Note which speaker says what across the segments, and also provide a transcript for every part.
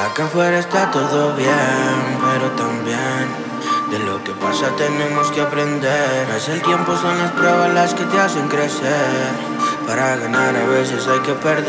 Speaker 1: Acá afuera está todo bien, pero también de lo que pasa tenemos que aprender. Es el tiempo, son las pruebas las que te hacen crecer. Para ganar a veces hay que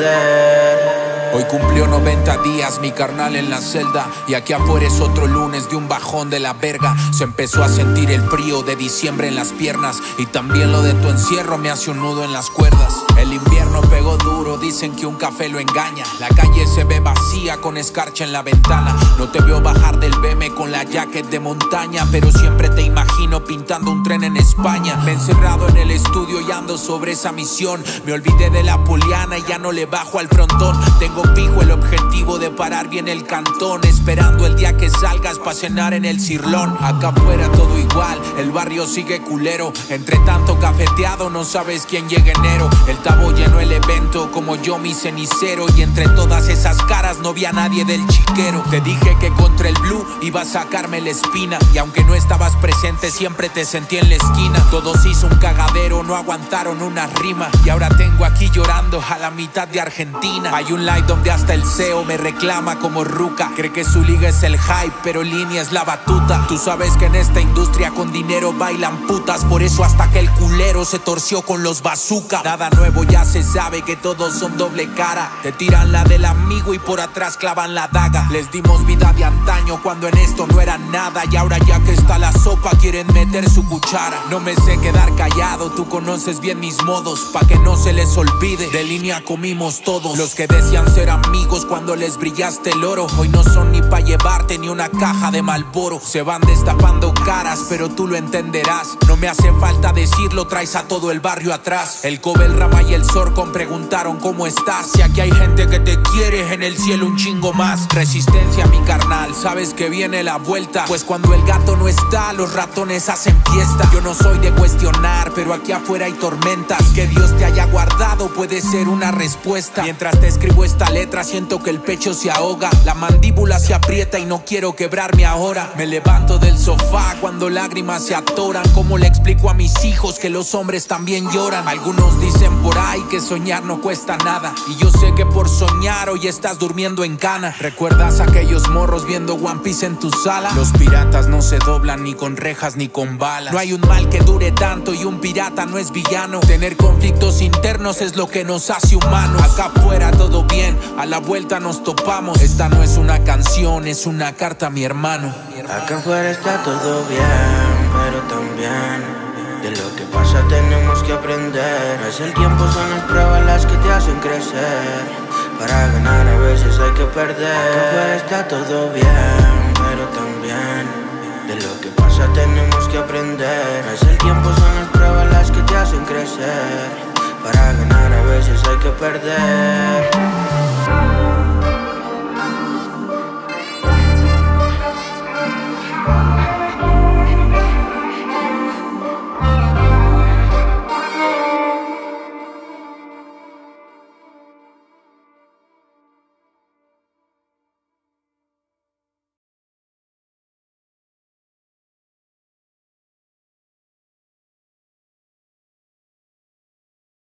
Speaker 1: perder.
Speaker 2: Hoy cumplió 90 días mi carnal en la celda, y aquí afuera es otro lunes de un bajón de la verga. Se empezó a sentir el frío de diciembre en las piernas, y también lo de tu encierro me hace un nudo en las cuerdas. El invierno pegó duro, dicen que un café lo engaña. La calle se ve vacía con escarcha en la ventana. No te veo bajar del BM con la jacket de montaña, pero siempre te imagino pintando un tren en España. Me he encerrado en el estudio y ando sobre esa misión. Me olvidé de la poliana y ya no le bajo al frontón. Tengo fijo el objetivo de parar bien el cantón, esperando el día que salgas pa' cenar en el Cirlón. Acá afuera todo igual, el barrio sigue culero. Entre tanto cafeteado no sabes quién llega enero. El Tabo llenó el evento como yo mi cenicero, y entre todas esas caras no vi a nadie del chiquero. Te dije que contra el blue iba a sacarme la espina, y aunque no estabas presente siempre te sentí en la esquina. Todos hizo un cagadero, no aguantaron una rima, y ahora tengo aquí llorando a la mitad de Argentina. Hay un live donde hasta el CEO me reclama como ruca. Cree que su liga es el hype, pero línea es la batuta. Tú sabes que en esta industria con dinero bailan putas, por eso hasta que el culero se torció con los bazooka. Nada nuevo, ya se sabe que todos son doble cara. Te tiran la del amigo y por atrás clavan la daga. Les dimos vida de antaño cuando en esto no era nada, y ahora ya que está la sopa quieren meter su cuchara. No me sé quedar callado, tú conoces bien mis modos, pa' que no se les olvide, de línea comimos todos. Los que decían ser amigos cuando les brillaste el oro, hoy no son ni pa' llevarte ni una caja de Malboro. Se van destapando caras, pero tú lo entenderás. No me hace falta decirlo, traes a todo el barrio atrás. El Kobe, el Rama y el Zorcon preguntaron cómo estás. Si aquí hay gente que te quiere, en el cielo un chingo más. Resistencia mi carnal, sabes que viene la vuelta, pues cuando el gato no está, los ratones hacen fiesta. Yo no soy de cuestionar, pero aquí afuera hay tormentas. Que Dios te haya guardado puede ser una respuesta. Mientras te escribo esta letra siento que el pecho se ahoga, la mandíbula se aprieta y no quiero quebrarme ahora. Me levanto del sofá cuando lágrimas se atoran. ¿Cómo le explico a mis hijos que los hombres también lloran? Algunos dicen por ahí que soñar no cuesta nada, y yo sé que por soñar hoy estás durmiendo en cana. ¿Recuerdas aquellos morros viendo One Piece en tu sala? Los piratas no se doblan ni con rejas ni con balas. No hay un mal que dure tanto y un pirata no es villano. Tener conflictos internos es lo que nos hace humanos. Acá afuera todo bien, a la vuelta nos topamos. Esta no es una canción, es una carta a mi hermano.
Speaker 1: Acá afuera está todo bien, pero también de lo que pasa tenemos que aprender. Es el tiempo, son las pruebas las que te hacen crecer. Para ganar a veces hay que perder. Acá afuera está todo bien, pero también de lo que pasa tenemos que aprender. Es el tiempo, son las pruebas las que te hacen crecer. Para ganar a veces hay que perder.